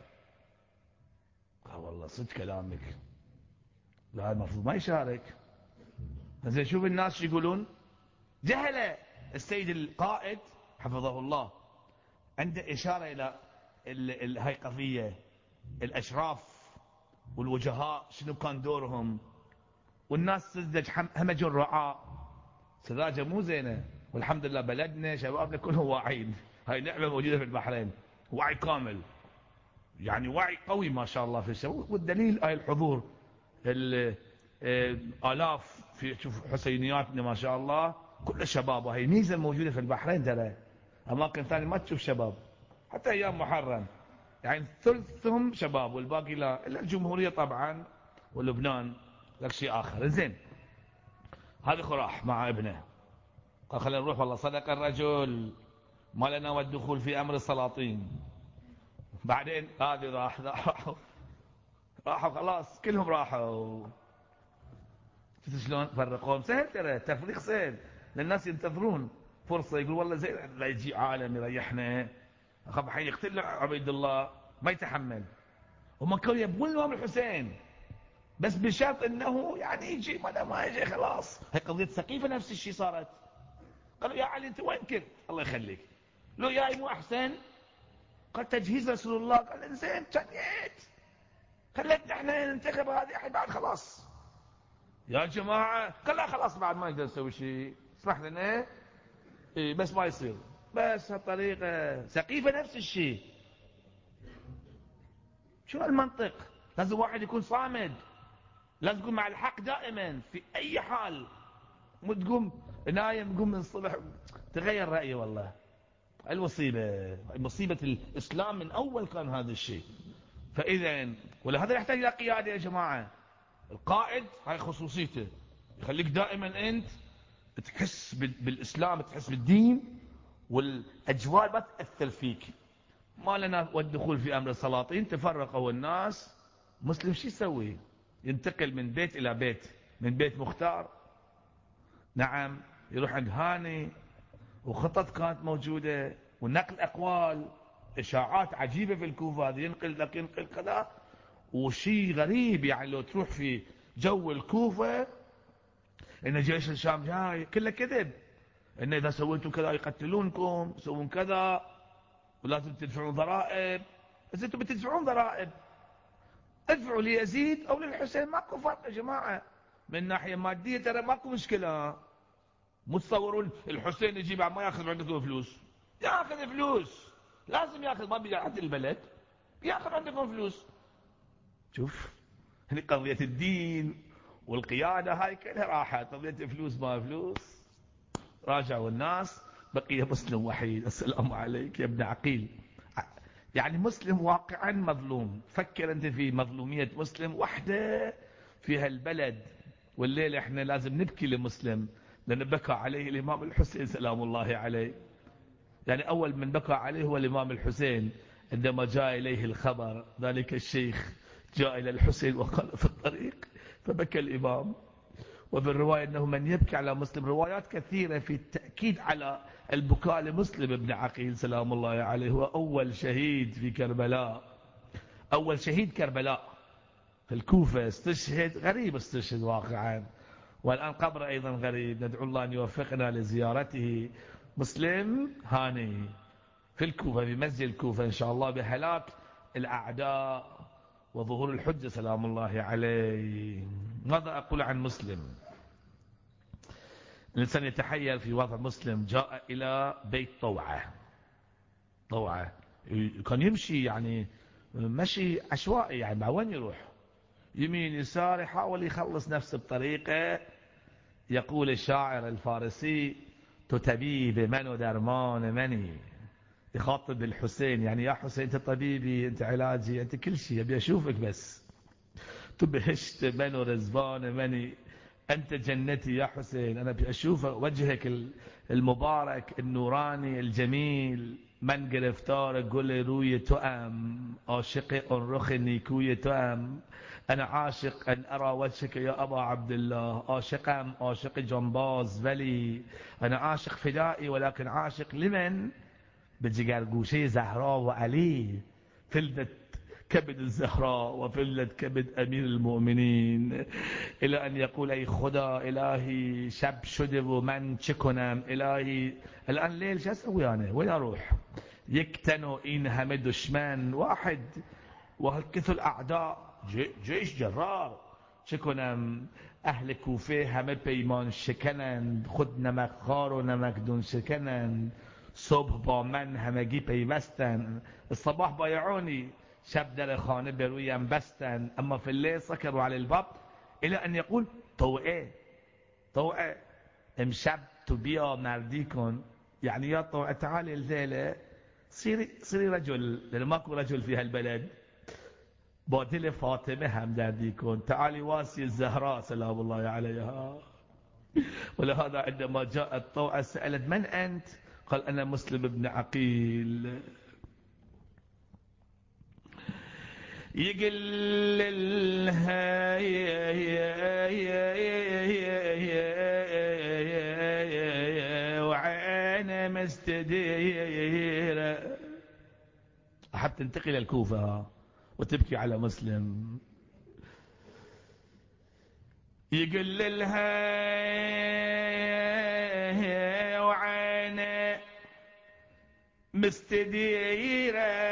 قال والله صدق كلامك، لا المفروض ما يشارك. زين شوف الناس شو يقولون. جهل السيد القائد حفظه الله عنده اشاره الى هاي قضيه الاشراف والوجهاء شنو كان دورهم. والناس تزدج همج الرعاء. سذاجة مو زينة، والحمد لله بلدنا شبابنا كلهم واعيين. هاي نعمة موجودة في البحرين، وعي كامل، يعني وعي قوي ما شاء الله في الشباب. والدليل هاي الحضور الآلاف في شوف حسينياتنا ما شاء الله كل شباب. وهي ميزة موجودة في البحرين ترى، أماكن ثانية ما تشوف شباب حتى أيام محرم، يعني ثلثهم شباب والباقي لا، إلا الجمهورية طبعا ولبنان لك شيء آخر. زين، هذا راح مع ابنه قال خلينا نروح، والله صدق الرجل ما لنا والدخول في أمر السلاطين. بعدين هذه راح راحوا راحوا خلاص كلهم راحوا. شفت شلون فرقوهم؟ سهل ترى، تفريق سهل، للناس ينتظرون فرصة، يقول والله زين لا يجي عالم يريحنا، أخاف حين يقتل عبيد الله ما يتحمل. هم كانوا يبغون الإمام الحسين بس بشرط انه يعني يجي، ما ما يجي خلاص. هي قضية سقيفة نفس الشيء صارت. قالوا يا علي انت وين كنت؟ الله يخليك. لو ياي مو احسن؟ قال تجهيز رسول الله. قال زين جنيت، خليتنا احنا ننتخب هذه الحين بعد خلاص يا جماعة. قال لا خلاص بعد ما نقدر نسوي شيء، اسمح لنا إيه بس ما يصير. بس هالطريقة سقيفة نفس الشيء. شو المنطق؟ لازم واحد يكون صامد، لازم تكون مع الحق دائما في اي حال. مو تقوم نايم تقوم من الصبح تغير رأيه. والله المصيبة مصيبة الإسلام من أول كان هذا الشيء. فإذا ولهذا يحتاج إلى قيادة يا جماعة. القائد هاي خصوصيته، يخليك دائما أنت تحس بالإسلام، تحس بالدين، والأجواء ما تأثر فيك. ما لنا والدخول في أمر السلاطين. تفرقوا الناس، مسلم شو يسوي؟ ينتقل من بيت إلى بيت، من بيت مختار نعم يروح عند هاني، وخطط كانت موجودة، ونقل أقوال، إشاعات عجيبة في الكوفة، هذا ينقل لك ينقل كذا. وشيء غريب يعني لو تروح في جو الكوفة إن جيش الشام جاي، كله كذب. إن إذا سويتوا كذا يقتلونكم، يسوون كذا، ولازم تدفعون ضرائب. إذا أنتم بتدفعون ضرائب ادفعوا ليزيد أو للحسين، ماكو فرق يا جماعة. من ناحية مادية ترى ماكو مشكلة. متصورون الحسين يجي بعد ما ياخذ عندكم فلوس؟ ياخذ فلوس، لازم ياخذ، ما بيجي حد البلد ياخذ عندكم فلوس. شوف هني قضية الدين والقيادة هاي كلها راحت، قضية فلوس ما فلوس. راجعوا الناس، بقي مسلم وحيد. السلام عليك يا ابن عقيل. يعني مسلم واقعا مظلوم. فكر انت في مظلومية مسلم وحده في هالبلد. والليلة احنا لازم نبكي لمسلم، لأن بكى عليه الإمام الحسين سلام الله عليه. يعني أول من بكى عليه هو الإمام الحسين عندما جاء إليه الخبر. ذلك الشيخ جاء إلى الحسين وقال في الطريق فبكى الإمام. وبالرواية أنه من يبكي على مسلم، روايات كثيرة في التأكيد على البكاء لمسلم ابن عقيل سلام الله عليه. هو أول شهيد في كربلاء، أول شهيد كربلاء في الكوفة استشهد. غريب استشهد واقعا، والآن قبر أيضا غريب. ندعو الله أن يوفقنا لزيارته. مسلم هاني في الكوفة، في مسجد الكوفة إن شاء الله، بهلاك الأعداء وظهور الحجة سلام الله عليه. ماذا أقول عن مسلم؟ الإنسان يتحير في وضع مسلم. جاء إلى بيت طوعة. طوعة كان يمشي يعني مشي عشوائي، يعني مع وين يروح؟ يمين يسار، يحاول يخلص نفسه بطريقة. يقول الشاعر الفارسي تتبيب من درمان مني. يخاطب الحسين، يعني يا حسين انت طبيبي، انت علاجي، انت كل شيء، ابي اشوفك بس. تبهشت من رزبان مني، انت جنتي يا حسين، انا ابي اشوف وجهك المبارك النوراني الجميل. من گرفتار گل روی تو ام، عاشق اون رخ نیکوی تو ام. انا عاشق ان ارى وجهك يا ابا عبد الله. عاشقم، عاشق جنباز، ولی انا عاشق فدائي، ولكن عاشق لمن؟ بجگرگوشه زهرا وعلي. فلدت كبد الزهراء وفلت كبد امير المؤمنين. الى ان يقول ای خدا الهی شب شده و من چه کنم؟ الهی الان لیل چه اسوي انا؟ وين اروح؟ يكتنوا این همه دشمن واحد وهالكثر الاعداء. جيش جرار چکنم اهل کوفه همه پیمان شکنند، خود نمک خار و نمکدون شکنند، صبح با من همگی پیوستند، الصباح بایعونی، شب در خانه برویم بستند، اما في الليل سكروا على الباب الى ان يقول طوعه طوعه امشب تو بیا مردی کن، يعني يا طوعه تعالي الليله صيري صيري رجل، لأنه ماكو رجل في هالبلد، بادل فاطمة همدردي كن، تعالي واسي الزهراء سلام الله عليها. ولهذا عندما جاءت طوعة سألت من أنت؟ قال أنا مسلم بن عقيل. يقل لها وعين مستديرة، حتى تنتقل الكوفة وتبكي على مسلم. يقل لها وعين مستديرة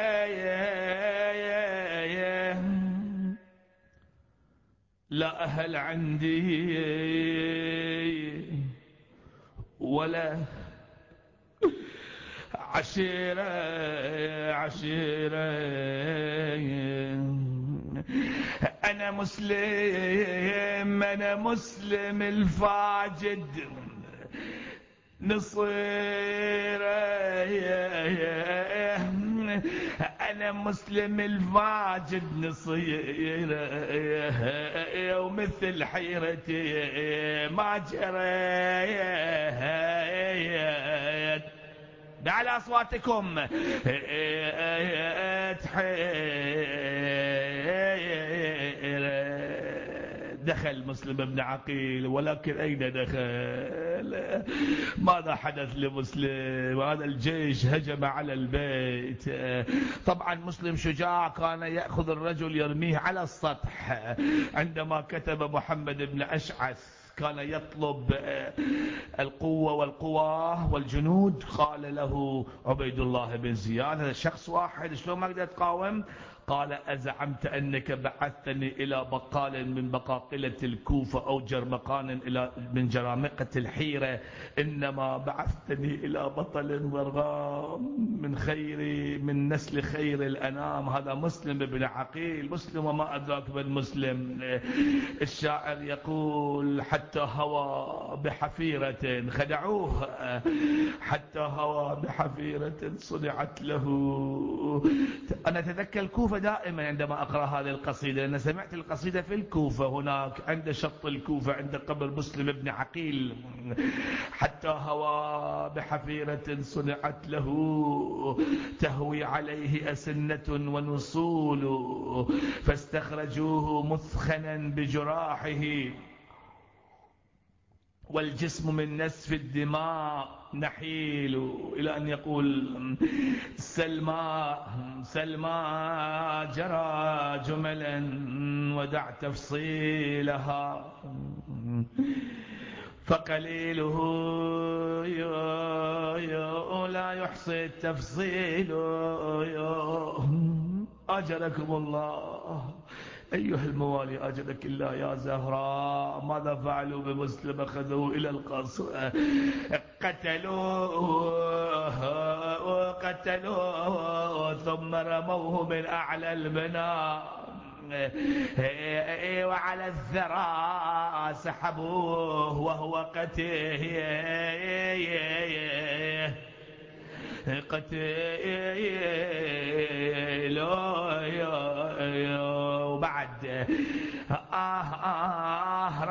لا أهل عندي ولا عشيرة عشيرة، أنا مسلم أنا مسلم الفاجد نصيرة، أنا مسلم الفاجد نصيرة، ومثل حيرتي ما جريت على أصواتكم دخل مسلم بن عقيل، ولكن أين دخل؟ ماذا حدث لمسلم؟ هذا الجيش هجم على البيت. طبعا مسلم شجاع، كان يأخذ الرجل يرميه على السطح. عندما كتب محمد بن أشعث كان يطلب القوة والقوى والجنود، قال له عبيد الله بن زياد هذا شخص واحد شلون ما قدرت تقاوم؟ قال أزعمت أنك بعثتني إلى بقال من بقاقلة الكوفة أو جرمقان إلى من جرامقة الحيرة، إنما بعثتني إلى بطل ضرغام من خير من نسل خير الأنام. هذا مسلم بن عقيل. مسلم وما أدراك من مسلم. الشاعر يقول حتى هوى بحفيرة خدعوه، حتى هوى بحفيرة صنعت له. أنا أتذكر الكوفة دائما عندما أقرأ هذه القصيدة، لأن سمعت القصيدة في الكوفة هناك عند شط الكوفة عند قبر مسلم بن عقيل. حتى هوى بحفيرة صنعت له تهوي عليه أسنة ونصول، فاستخرجوه مثخنا بجراحه والجسم من نسف الدماء نحيل، إلى أن يقول سلمى سلمى جرى جملا ودع تفصيلها، فقليله لا يحصي التفصيل. أجركم الله أيها الموالي، أجرك الله يا زهراء. ماذا فعلوا بمسلم؟ أخذوه إلى القصر، قتلوه قتلوه ثم رموه من أعلى البناء، وعلى الثرى سحبوه وهو قتيل قتيل. وبعد آه آه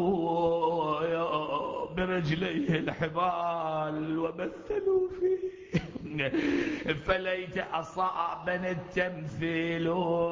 ربطوا برجليه الحبال ومثلوا فيه، فليت أصابنا التمثيل.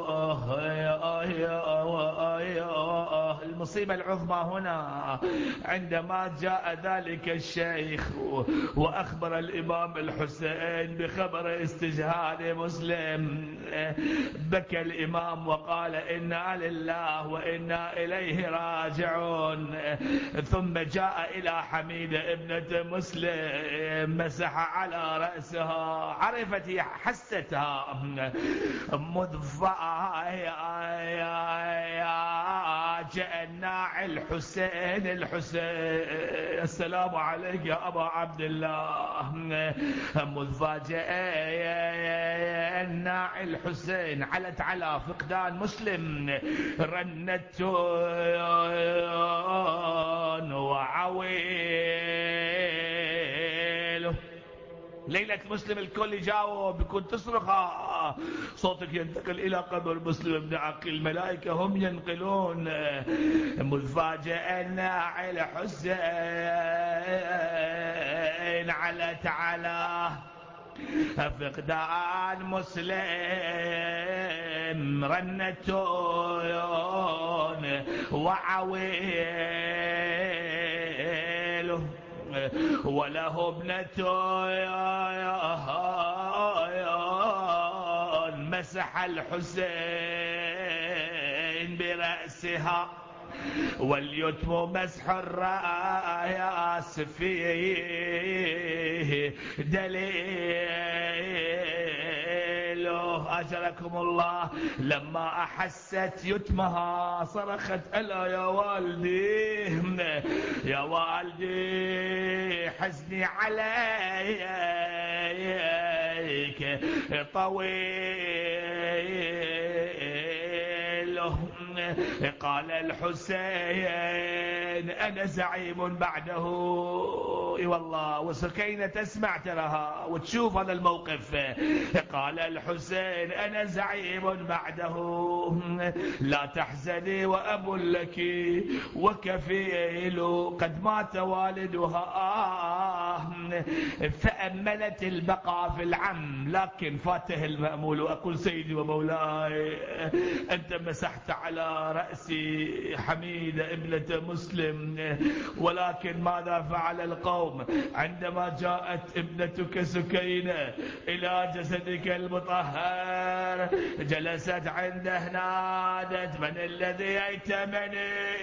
المصيبة العظمى هنا عندما جاء ذلك الشيخ وأخبر الإمام الحسين بخبر استشهاد مسلم، بكى الإمام وقال إنا لله وإنا إليه راجعون. ثم جاء إلى حميدة ابنة مسلم مسح على رأسها، عرفت هي حستها مذ فاجأ الناعي الحسين الحسين السلام عليك يا أبا عبد الله. مذ فاجأ الناعي الحسين علت على فقدان مسلم رنت وعويل. ليلة مسلم الكل يجاوب بكون تصرخ صوتك ينتقل إلى قبر مسلم بن عقيل الملائكة هم ينقلون. مذ فاجأ الناعي الحسين علت على فقدان مسلم رنت وعويل وله ابنة مسح الحسين برأسها واليتم مسح الرأس فيه دليله. أجركم الله. لما أحست يتمها صرخت ألا يا والدي يا والدي حزني عليك طويل. قال الحسين أنا زعيم بعده. اي والله وسكينة تسمع تراها وتشوف هذا الموقف. قال الحسين أنا زعيم بعده لا تحزني وأب لك وكفيل قد مات والدها. فأملت البقاء في العم لكن فاته المأمول. وأقول سيدي ومولاي أنت مسحت على رأسي حميدة ابنة مسلم ولكن ماذا فعل القوم عندما جاءت ابنتك سكينة إلى جسدك المطهر جلست عنده نادت من الذي أيتمني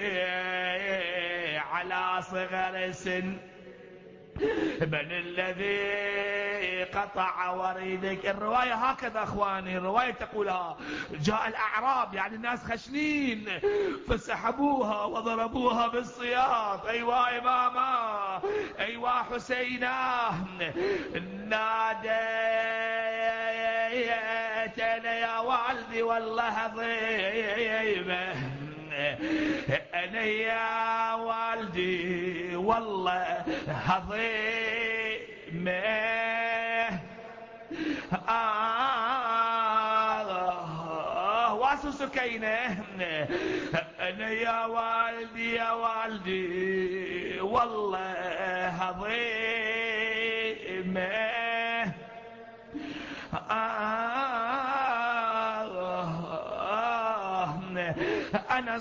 على صغر سن من الذي قطع وريدك. الرواية هكذا أخواني الرواية تقولها جاء الأعراب يعني الناس خشنين فسحبوها وضربوها بالسياط. أيوة إماما أيوة حسينة ناديت أنا يا والدي والله هضيمة أنا يا والدي والله هضيمة. آه واسو سكينة أنا يا والدي يا والدي والله هضيمة. أنا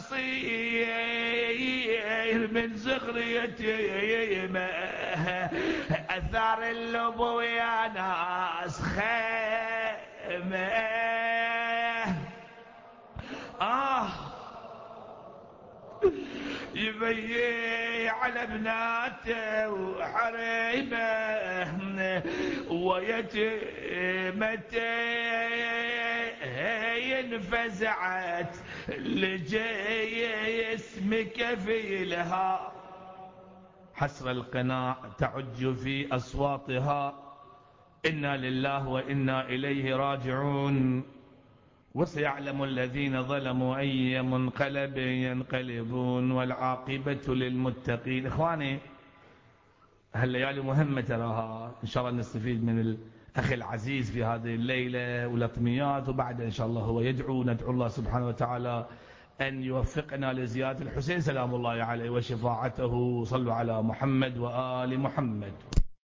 صير من زغريتي أثار اللبو يا ناس خيمة. آه يبيي على بناته وحريمه ويتيمتين فزعت لجي اسمك في لها. حسر القناع تعج في أصواتها إنا لله وإنا إليه راجعون. وسيعلم الذين ظلموا أي منقلب ينقلبون والعاقبة للمتقين. إخواني هالليالي مهمة تراها إن شاء الله نستفيد من الأخ العزيز في هذه الليلة ولطميات وبعد إن شاء الله هو يدعو ندعو الله سبحانه وتعالى أن يوفقنا لزيارة الحسين سلام الله عليه وشفاعته. صلوا على محمد وآل محمد.